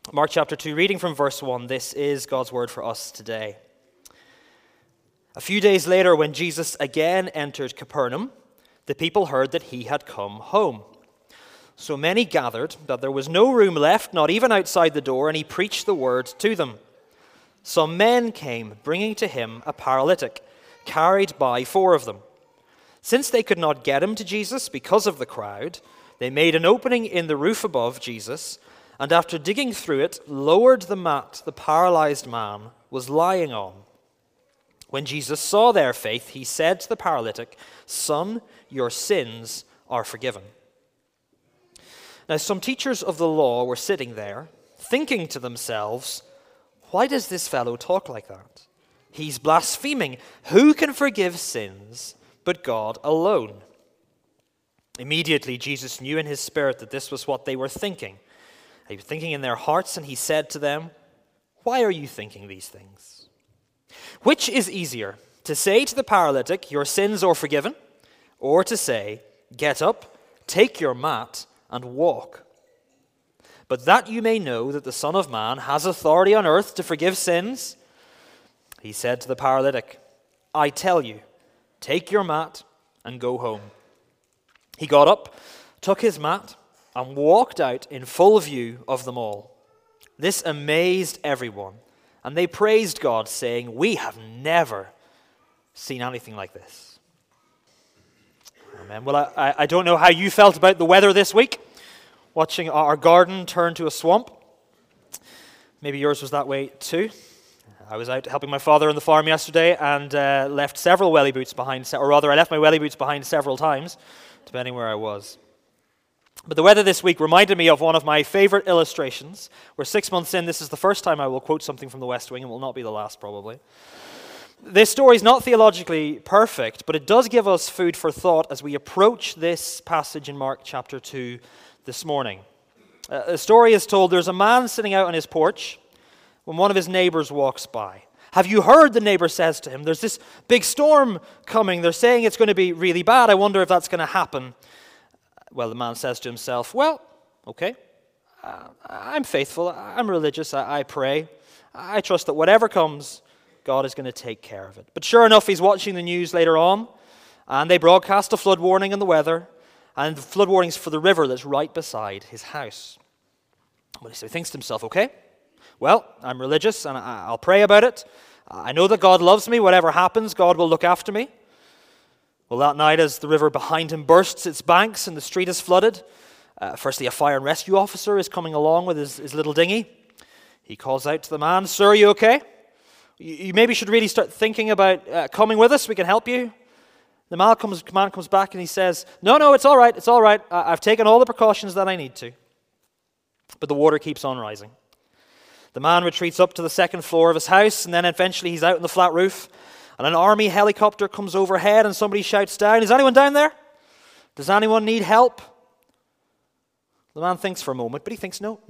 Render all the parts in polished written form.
Mark chapter 2, reading from verse 1, this is God's word for us today. A few days later, when Jesus again entered Capernaum, the people heard that he had come home. So many gathered that there was no room left, not even outside the door, and he preached the word to them. Some men came, bringing to him a paralytic, carried by 4 of them. Since they could not get him to Jesus because of the crowd, they made an opening in the roof above Jesus, and after digging through it, lowered the mat the paralyzed man was lying on. When Jesus saw their faith, he said to the paralytic, "Son, your sins are forgiven." Now some teachers of the law were sitting there, thinking to themselves, "Why does this fellow talk like that? He's blaspheming. Who can forgive sins but God alone?" Immediately Jesus knew in his spirit that this was what they were thinking. They were thinking in their hearts, and he said to them, "Why are you thinking these things? Which is easier, to say to the paralytic, 'Your sins are forgiven,' or to say, 'Get up, take your mat, and walk'? But that you may know that the Son of Man has authority on earth to forgive sins," he said to the paralytic, "I tell you, take your mat and go home." He got up, took his mat, and walked out in full view of them all. This amazed everyone, and they praised God, saying, "We have never seen anything like this." Amen. Well, I don't know how you felt about the weather this week, watching our garden turn to a swamp. Maybe yours was that way too. I was out helping my father on the farm yesterday and left several welly boots behind, or rather I left my welly boots behind several times, depending where I was. But the weather this week reminded me of one of my favorite illustrations. We're 6 months in. This is the first time I will quote something from the West Wing, and will not be the last probably. This story is not theologically perfect, but it does give us food for thought as we approach this passage in Mark chapter 2 this morning. The story is told there's a man sitting out on his porch when one of his neighbors walks by. "Have you heard?" the neighbor says to him. "There's this big storm coming. They're saying it's going to be really bad. I wonder if that's going to happen." Well, the man says to himself, "Well, okay, I'm faithful, I'm religious, I pray. I trust that whatever comes, God is going to take care of it." But sure enough, he's watching the news later on, and they broadcast a flood warning in the weather, and the flood warnings for the river that's right beside his house. Well, so he thinks to himself, "Okay, well, I'm religious, and I'll pray about it. I know that God loves me. Whatever happens, God will look after me." Well, that night, as the river behind him bursts its banks and the street is flooded, firstly, a fire and rescue officer is coming along with his little dinghy. He calls out to the man, "Sir, are you okay? You maybe should really start thinking about coming with us. We can help you." The man comes back and he says, No, it's all right, it's all right. I've taken all the precautions that I need to." But the water keeps on rising. The man retreats up to the second floor of his house, and then eventually he's out on the flat roof, and an army helicopter comes overhead, and somebody shouts down, "Is anyone down there? Does anyone need help?" The man thinks for a moment, but he thinks, no.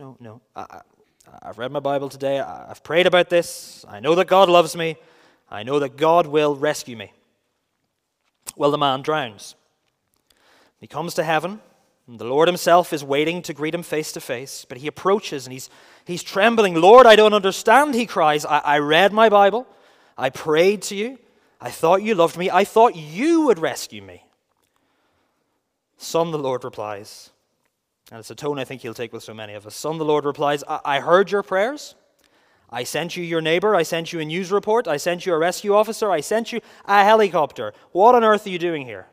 I've read my Bible today. I've prayed about this. I know that God loves me. I know that God will rescue me. Well, the man drowns. He comes to heaven, and the Lord himself is waiting to greet him face to face, but he approaches, and he's trembling. "Lord, I don't understand," he cries. I read my Bible. I prayed to you. I thought you loved me. I thought you would rescue me. "Son," the Lord replies, and it's a tone I think he'll take with so many of us. "Son," the Lord replies, I heard your prayers. I sent you your neighbor. I sent you a news report. I sent you a rescue officer. I sent you a helicopter. What on earth are you doing here?"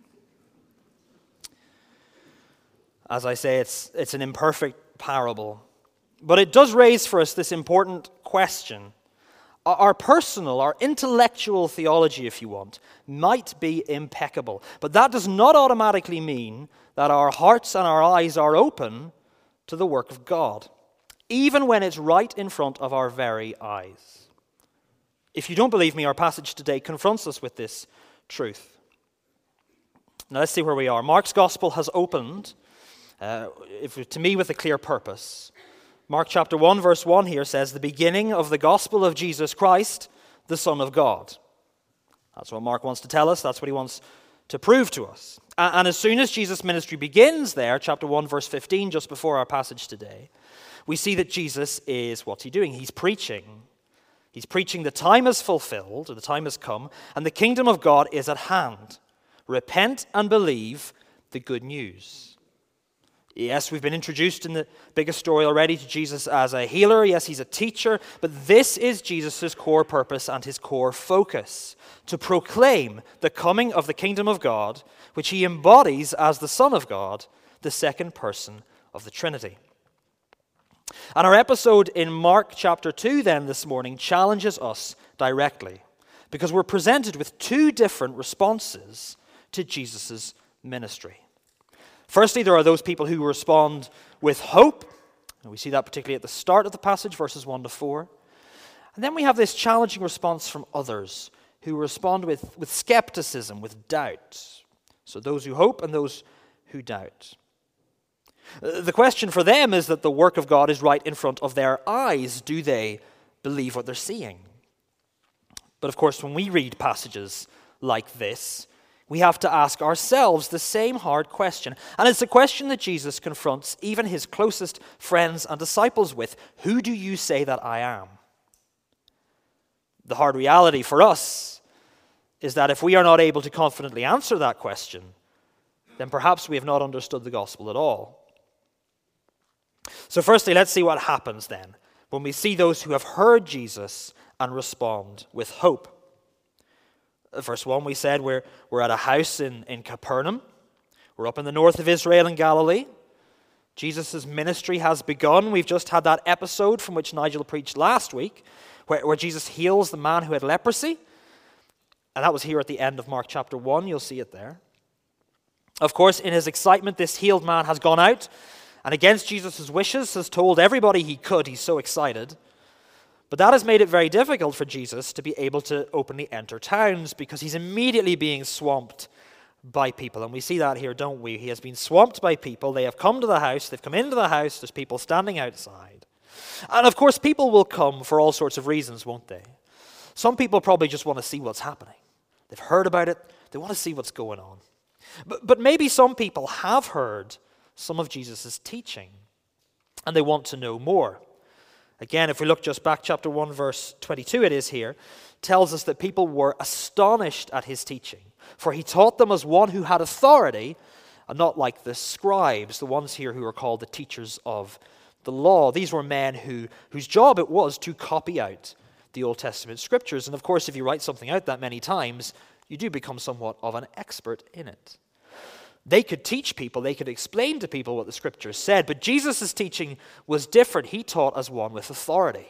As I say, it's an imperfect parable, but it does raise for us this important question. Our personal, our intellectual theology, if you want, might be impeccable, but that does not automatically mean that our hearts and our eyes are open to the work of God, even when it's right in front of our very eyes. If you don't believe me, our passage today confronts us with this truth. Now let's see where we are. Mark's gospel has opened, to me, with a clear purpose. Mark chapter 1, verse 1 here says, "The beginning of the gospel of Jesus Christ, the Son of God." That's what Mark wants to tell us. That's what he wants to prove to us. And as soon as Jesus' ministry begins there, chapter 1, verse 15, just before our passage today, we see that Jesus is, what's he doing? He's preaching. He's preaching the time is fulfilled, or the time has come, and the kingdom of God is at hand. Repent and believe the good news. Yes, we've been introduced in the biggest story already to Jesus as a healer. Yes, he's a teacher, but this is Jesus' core purpose and his core focus, to proclaim the coming of the kingdom of God, which he embodies as the Son of God, the second person of the Trinity. And our episode in Mark chapter 2 then this morning challenges us directly, because we're presented with two different responses to Jesus' ministry. Firstly, there are those people who respond with hope, and we see that particularly at the start of the passage, verses 1 to 4. And then we have this challenging response from others who respond with skepticism, with doubt. So those who hope and those who doubt. The question for them is that the work of God is right in front of their eyes. Do they believe what they're seeing? But of course, when we read passages like this, we have to ask ourselves the same hard question. And it's a question that Jesus confronts even his closest friends and disciples with. Who do you say that I am? The hard reality for us is that if we are not able to confidently answer that question, then perhaps we have not understood the gospel at all. So firstly, let's see what happens then when we see those who have heard Jesus and respond with hope. Verse 1, we said we're at a house in Capernaum. We're up in the north of Israel in Galilee. Jesus' ministry has begun. We've just had that episode from which Nigel preached last week, where Jesus heals the man who had leprosy. And that was here at the end of Mark chapter 1. You'll see it there. Of course, in his excitement, this healed man has gone out and against Jesus' wishes has told everybody he could. He's so excited. But that has made it very difficult for Jesus to be able to openly enter towns because he's immediately being swamped by people. And we see that here, don't we? He has been swamped by people. They have come to the house. They've come into the house. There's people standing outside. And of course, people will come for all sorts of reasons, won't they? Some people probably just want to see what's happening. They've heard about it. They want to see what's going on. But maybe some people have heard some of Jesus' teaching, and they want to know more. Again, if we look just back, chapter 1, verse 22, it is here, tells us that people were astonished at his teaching, for he taught them as one who had authority, and not like the scribes, the ones here who are called the teachers of the law. These were men whose job it was to copy out the Old Testament scriptures. And of course, if you write something out that many times, you do become somewhat of an expert in it. They could teach people, they could explain to people what the scriptures said, but Jesus' teaching was different. He taught as one with authority.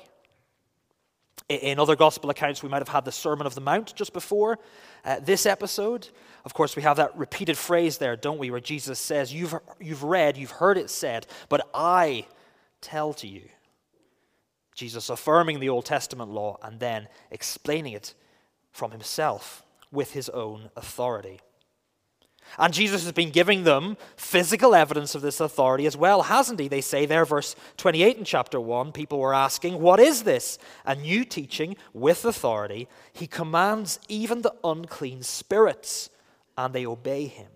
In other gospel accounts, we might have had the Sermon of the Mount just before this episode. Of course, we have that repeated phrase there, don't we, where Jesus says, you've read, you've heard it said, but I tell to you. Jesus affirming the Old Testament law and then explaining it from himself with his own authority. And Jesus has been giving them physical evidence of this authority as well, hasn't he? They say there, verse 28 in chapter 1, people were asking, what is this? A new teaching with authority. He commands even the unclean spirits, and they obey him.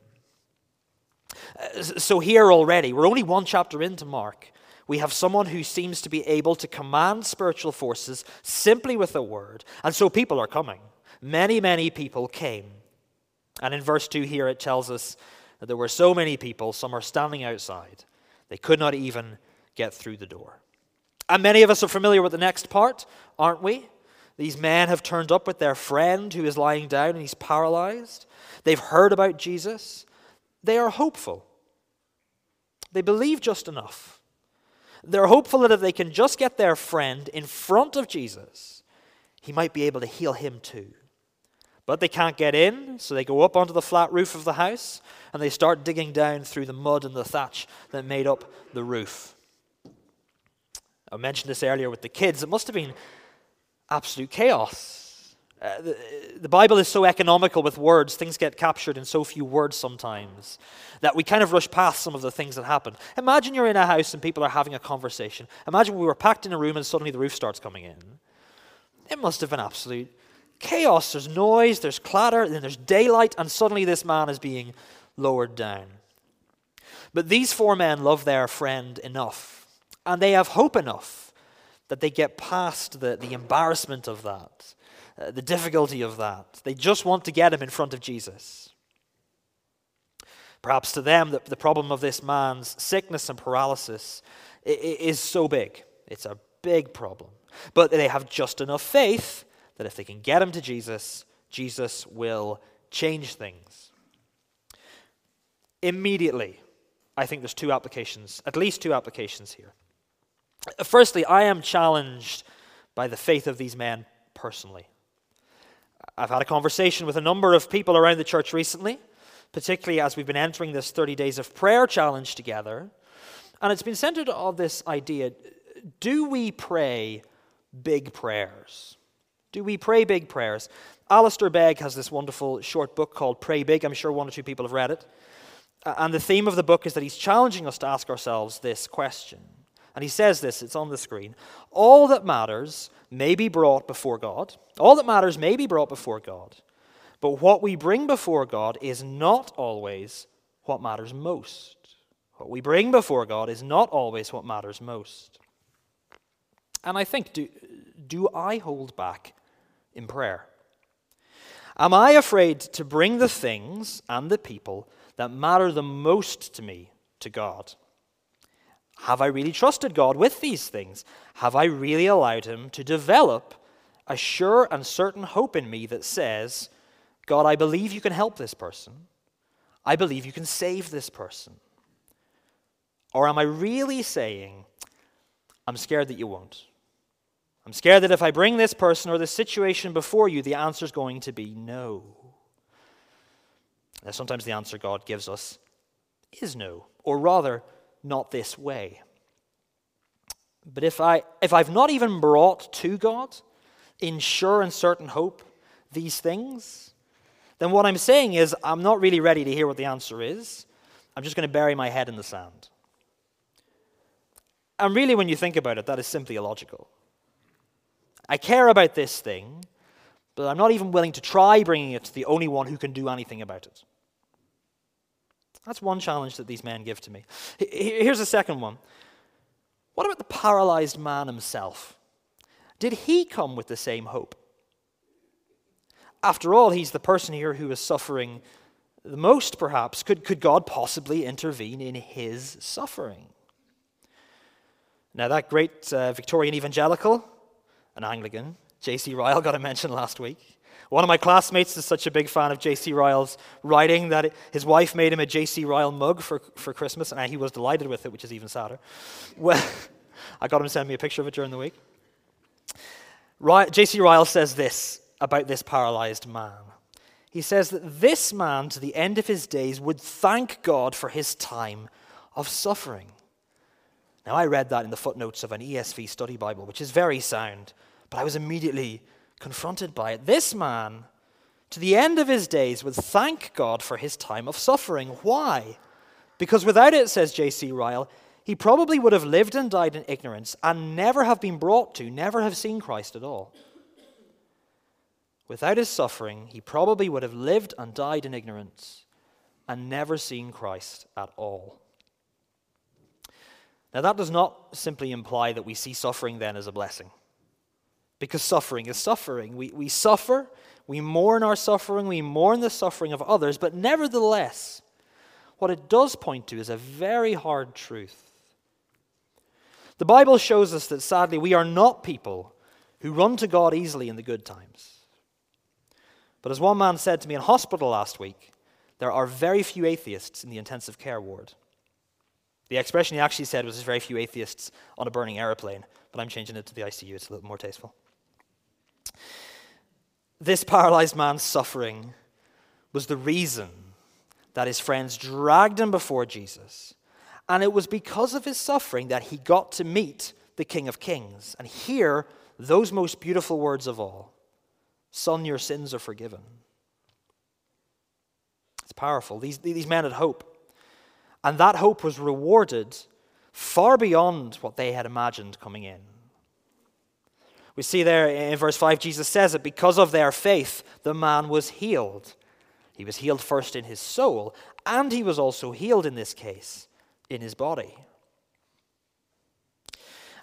So here already, we're only one chapter into Mark, we have someone who seems to be able to command spiritual forces simply with a word. And so people are coming. Many, many people came. And in verse 2 here it tells us that there were so many people, some are standing outside. They could not even get through the door. And many of us are familiar with the next part, aren't we? These men have turned up with their friend who is lying down and he's paralyzed. They've heard about Jesus. They are hopeful. They believe just enough. They're hopeful that if they can just get their friend in front of Jesus, he might be able to heal him too. But they can't get in, so they go up onto the flat roof of the house and they start digging down through the mud and the thatch that made up the roof. I mentioned this earlier with the kids. It must have been absolute chaos. The Bible is so economical with words. Things get captured in so few words sometimes that we kind of rush past some of the things that happen. Imagine you're in a house and people are having a conversation. Imagine we were packed in a room and suddenly the roof starts coming in. It must have been absolute chaos. There's noise, there's clatter, then there's daylight, and suddenly this man is being lowered down. But these four men love their friend enough, And they have hope enough that they get past the embarrassment of that, the difficulty of that. They just want to get him in front of Jesus. Perhaps to them, the problem of this man's sickness and paralysis is so big. It's a big problem. But they have just enough faith that if they can get him to Jesus, Jesus will change things. Immediately, I think there's two applications, at least two applications here. Firstly, I am challenged by the faith of these men personally. I've had a conversation with a number of people around the church recently, particularly as we've been entering this 30 days of prayer challenge together. And it's been centered on this idea, do we pray big prayers? Do we pray big prayers? Alistair Begg has this wonderful short book called Pray Big. I'm sure one or two people have read it. And the theme of the book is that he's challenging us to ask ourselves this question. And he says this, it's on the screen. All that matters may be brought before God. All that matters may be brought before God. But what we bring before God is not always what matters most. What we bring before God is not always what matters most. And I think, do I hold back in prayer? Am I afraid to bring the things and the people that matter the most to me to God? Have I really trusted God with these things? Have I really allowed him to develop a sure and certain hope in me that says, God, I believe you can help this person. I believe you can save this person. Or am I really saying, I'm scared that you won't? I'm scared that if I bring this person or this situation before you, the answer is going to be no. Now, sometimes the answer God gives us is no, or rather, not this way. But if I've not even brought to God in sure and certain hope these things, then what I'm saying is I'm not really ready to hear what the answer is. I'm just going to bury my head in the sand. And really, when you think about it, that is simply illogical. I care about this thing, but I'm not even willing to try bringing it to the only one who can do anything about it. That's one challenge that these men give to me. Here's a second one. What about the paralyzed man himself? Did he come with the same hope? After all, he's the person here who is suffering the most, perhaps. Could God possibly intervene in his suffering? Now, that great Victorian evangelical, an Anglican, J.C. Ryle, got a mention last week. One of my classmates is such a big fan of J.C. Ryle's writing that his wife made him a J.C. Ryle mug for Christmas, and he was delighted with it, which is even sadder. Well, I got him to send me a picture of it during the week. J.C. Ryle says this about this paralyzed man. He says that this man, to the end of his days, would thank God for his time of suffering. Now, I read that in the footnotes of an ESV study Bible, which is very sound, but I was immediately confronted by it. This man, to the end of his days, would thank God for his time of suffering. Why? Because without it, says J.C. Ryle, he probably would have lived and died in ignorance and never have been brought to, never have seen Christ at all. Without his suffering, he probably would have lived and died in ignorance and never seen Christ at all. Now, that does not simply imply that we see suffering then as a blessing. Because suffering is suffering. We suffer, we mourn our suffering, we mourn the suffering of others, but nevertheless, what it does point to is a very hard truth. The Bible shows us that sadly we are not people who run to God easily in the good times. But as one man said to me in hospital last week, there are very few atheists in the intensive care ward. The expression he actually said was there's very few atheists on a burning airplane, but I'm changing it to the ICU. It's a little more tasteful. This paralyzed man's suffering was the reason that his friends dragged him before Jesus. And it was because of his suffering that he got to meet the King of Kings and hear those most beautiful words of all. Son, your sins are forgiven. It's powerful. These men had hope. And that hope was rewarded far beyond what they had imagined coming in. We see there in verse 5, Jesus says that because of their faith, the man was healed. He was healed first in his soul, and he was also healed in this case, in his body.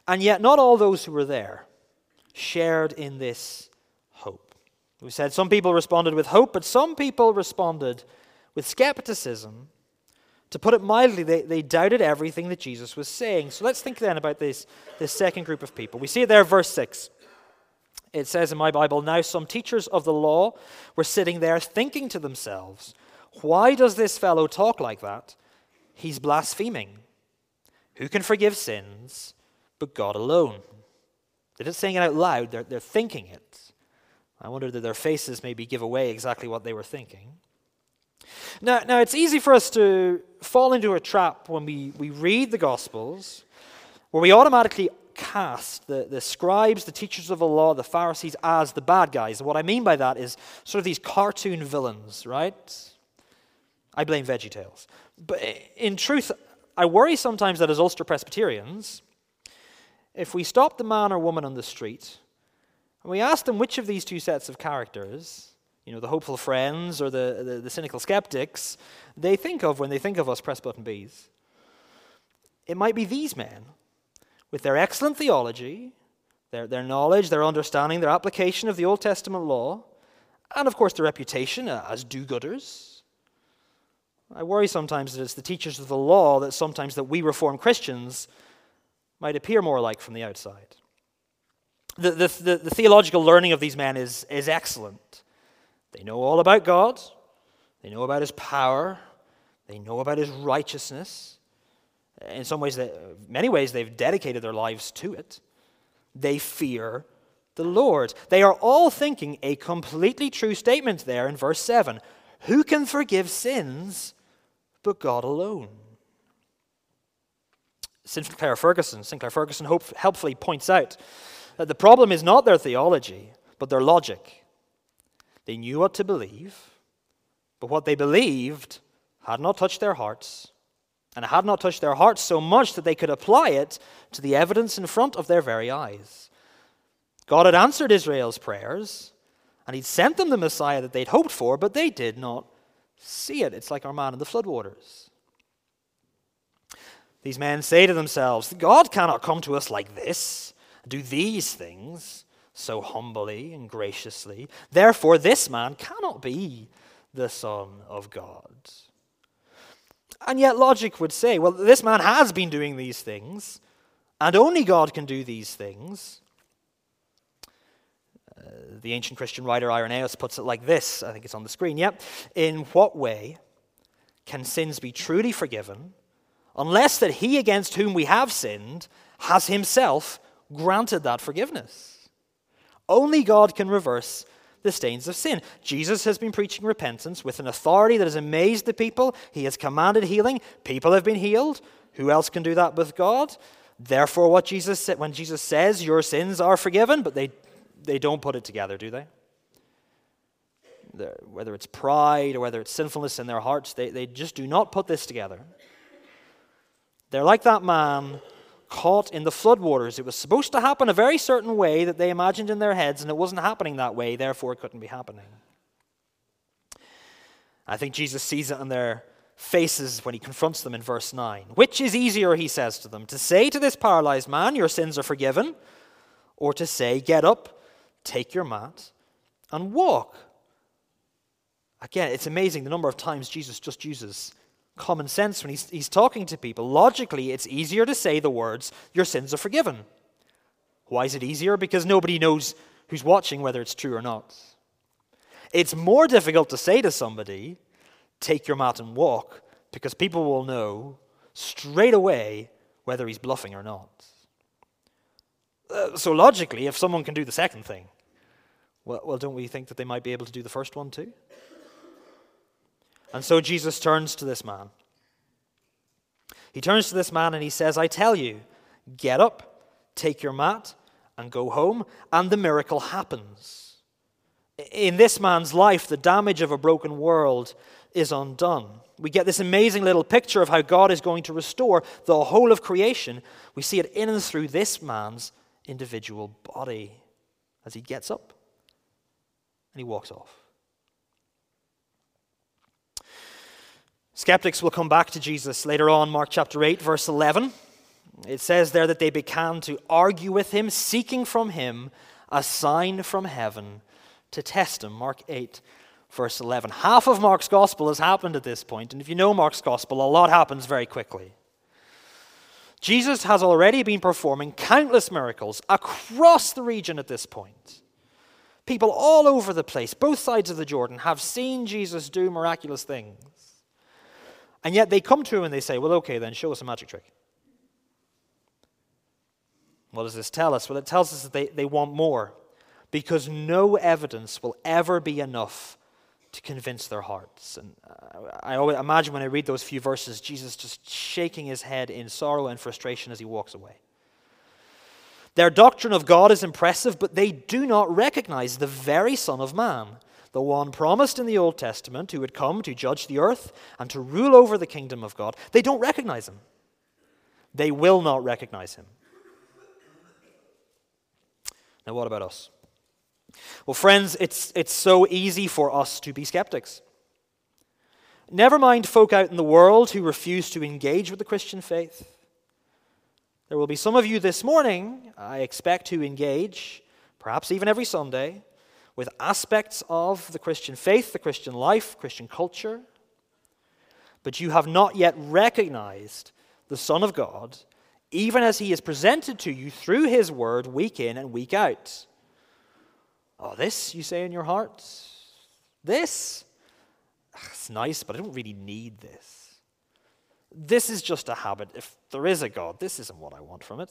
And yet not all those who were there shared in this hope. We said some people responded with hope, but some people responded with skepticism. To put it mildly, they doubted everything that Jesus was saying. So let's think then about this second group of people. We see it there, verse 6. It says in my Bible, "Now some teachers of the law were sitting there thinking to themselves, 'Why does this fellow talk like that? He's blaspheming. Who can forgive sins but God alone?'" They're just saying it out loud. They're thinking it. I wonder that their faces maybe give away exactly what they were thinking. Now it's easy for us to fall into a trap when we read the Gospels where we automatically cast the scribes, the teachers of the law, the Pharisees as the bad guys. And what I mean by that is sort of these cartoon villains, right? I blame VeggieTales. But in truth, I worry sometimes that as Ulster Presbyterians, if we stop the man or woman on the street and we ask them which of these two sets of characters, the hopeful friends or the cynical skeptics, they think of when they think of us Presbutton Bees, it might be these men with their excellent theology, their knowledge, their understanding, their application of the Old Testament law, and of course their reputation as do-gooders. I worry sometimes that it's the teachers of the law that we Reformed Christians might appear more like from the outside. The theological learning of these men is excellent. They know all about God. They know about his power. They know about his righteousness. In many ways, they've dedicated their lives to it. They fear the Lord. They are all thinking a completely true statement there in verse 7. Who can forgive sins but God alone? Sinclair Ferguson helpfully points out that the problem is not their theology, but their logic. They knew what to believe, but what they believed had not touched their hearts, and it had not touched their hearts so much that they could apply it to the evidence in front of their very eyes. God had answered Israel's prayers, and he'd sent them the Messiah that they'd hoped for, but they did not see it. It's like our man in the floodwaters. These men say to themselves, God cannot come to us like this, do these things so humbly and graciously. Therefore, this man cannot be the Son of God. And yet logic would say, well, this man has been doing these things, and only God can do these things. The ancient Christian writer Irenaeus puts it like this. I think it's on the screen. Yep. In what way can sins be truly forgiven unless that he against whom we have sinned has himself granted that forgiveness? Only God can reverse the stains of sin. Jesus has been preaching repentance with an authority that has amazed the people. He has commanded healing. People have been healed. Who else can do that but God? Therefore, when Jesus says your sins are forgiven, but they don't put it together, do they? Whether it's pride or whether it's sinfulness in their hearts, they just do not put this together. They're like that man caught in the floodwaters. It was supposed to happen a very certain way that they imagined in their heads, and it wasn't happening that way, therefore it couldn't be happening. I think Jesus sees it on their faces when he confronts them in verse 9. Which is easier, he says to them, to say to this paralyzed man, your sins are forgiven, or to say, get up, take your mat, and walk? Again, it's amazing the number of times Jesus just uses common sense when he's talking to people. Logically, it's easier to say the words, your sins are forgiven. Why is it easier? Because nobody knows who's watching whether it's true or not. It's more difficult to say to somebody, take your mat and walk, because people will know straight away whether he's bluffing or not. So logically, if someone can do the second thing, well, don't we think that they might be able to do the first one too? And so Jesus turns to this man. He turns to this man and he says, I tell you, get up, take your mat, and go home. And the miracle happens. In this man's life, the damage of a broken world is undone. We get this amazing little picture of how God is going to restore the whole of creation. We see it in and through this man's individual body as he gets up and he walks off. Skeptics will come back to Jesus later on, Mark chapter 8, verse 11. It says there that they began to argue with him, seeking from him a sign from heaven to test him. Mark 8, verse 11. Half of Mark's gospel has happened at this point, and if you know Mark's gospel, a lot happens very quickly. Jesus has already been performing countless miracles across the region at this point. People all over the place, both sides of the Jordan, have seen Jesus do miraculous things. And yet they come to him and they say, well, okay, then show us a magic trick. What does this tell us? Well, it tells us that they want more, because no evidence will ever be enough to convince their hearts. And I always imagine when I read those few verses, Jesus just shaking his head in sorrow and frustration as he walks away. Their doctrine of God is impressive, but they do not recognize the very Son of Man, the one promised in the Old Testament who would come to judge the earth and to rule over the kingdom of God. They don't recognize him. They will not recognize him. Now, what about us? Well, friends, it's so easy for us to be skeptics. Never mind folk out in the world who refuse to engage with the Christian faith. There will be some of you this morning, I expect, to engage, perhaps even every Sunday, with aspects of the Christian faith, the Christian life, Christian culture. But you have not yet recognized the Son of God, even as he is presented to you through his word week in and week out. Oh, this, you say in your heart? This? It's nice, but I don't really need this. This is just a habit. If there is a God, this isn't what I want from it.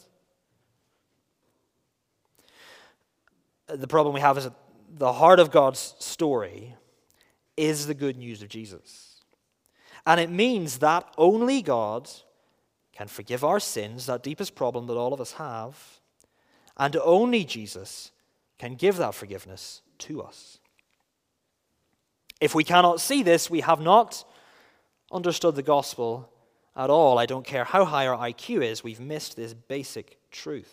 The problem we have is that the heart of God's story is the good news of Jesus. And it means that only God can forgive our sins, that deepest problem that all of us have, and only Jesus can give that forgiveness to us. If we cannot see this, we have not understood the gospel at all. I don't care how high our IQ is, we've missed this basic truth.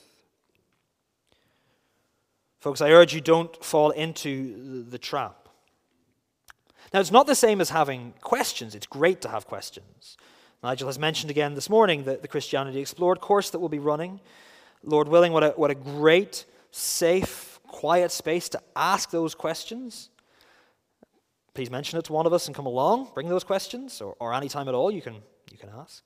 Folks, I urge you, don't fall into the trap. Now, it's not the same as having questions. It's great to have questions. Nigel has mentioned again this morning the Christianity Explored course that we'll be running. Lord willing, what a great, safe, quiet space to ask those questions. Please mention it to one of us and come along. Bring those questions, or any time at all you can ask.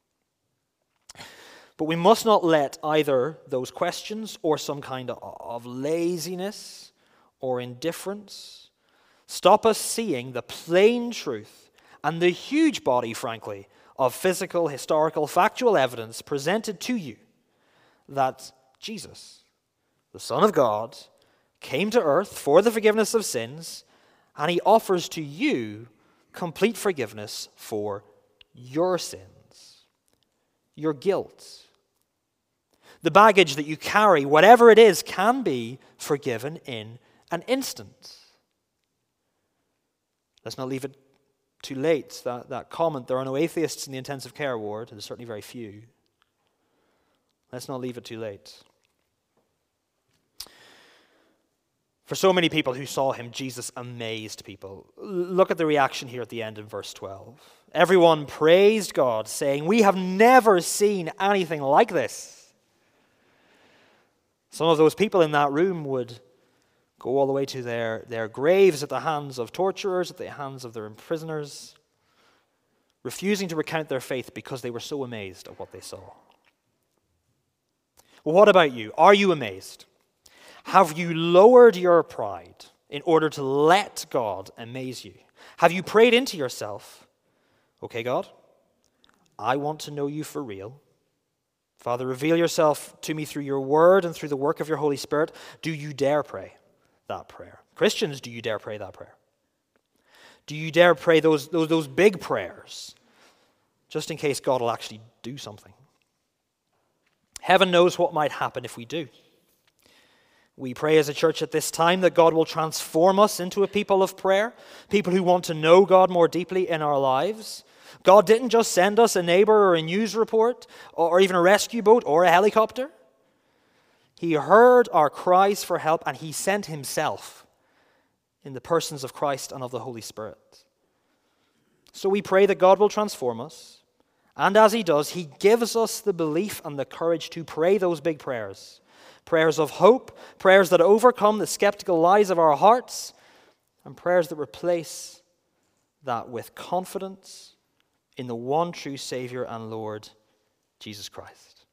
But we must not let either those questions or some kind of laziness or indifference stop us seeing the plain truth and the huge body, frankly, of physical, historical, factual evidence presented to you that Jesus, the Son of God, came to earth for the forgiveness of sins, and he offers to you complete forgiveness for your sins, your guilt. The baggage that you carry, whatever it is, can be forgiven in an instant. Let's not leave it too late. That comment, there are no atheists in the intensive care ward, there's certainly very few. Let's not leave it too late. For so many people who saw him, Jesus amazed people. Look at the reaction here at the end in verse 12. Everyone praised God, saying, "We have never seen anything like this." Some of those people in that room would go all the way to their graves at the hands of torturers, at the hands of their imprisoners, refusing to recount their faith because they were so amazed at what they saw. Well, what about you? Are you amazed? Have you lowered your pride in order to let God amaze you? Have you prayed into yourself, okay, God, I want to know you for real. Father, reveal yourself to me through your word and through the work of your Holy Spirit. Do you dare pray that prayer? Christians, do you dare pray that prayer? Do you dare pray those big prayers, just in case God will actually do something? Heaven knows what might happen if we do. We pray as a church at this time that God will transform us into a people of prayer, people who want to know God more deeply in our lives. God didn't just send us a neighbor or a news report or even a rescue boat or a helicopter. He heard our cries for help and he sent himself in the persons of Christ and of the Holy Spirit. So we pray that God will transform us And as he does, he gives us the belief and the courage to pray those big prayers. Prayers of hope, prayers that overcome the skeptical lies of our hearts, and prayers that replace that with confidence in the one true Savior and Lord, Jesus Christ.